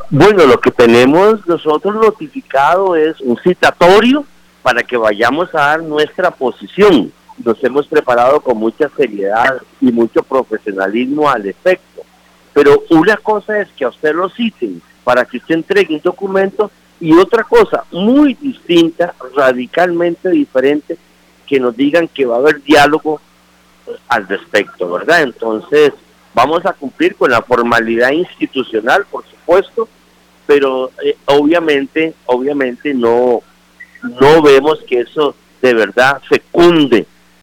Bueno, lo que tenemos nosotros notificado es un citatorio para que vayamos a dar nuestra posición. Nos hemos preparado con mucha seriedad y mucho profesionalismo al efecto. Pero una cosa es que a usted lo citen para que usted entregue un documento y otra cosa muy distinta, radicalmente diferente, que nos digan que va a haber diálogo al respecto, ¿verdad? Entonces, vamos a cumplir con la formalidad institucional, por supuesto, pero obviamente no vemos que eso de verdad fecunde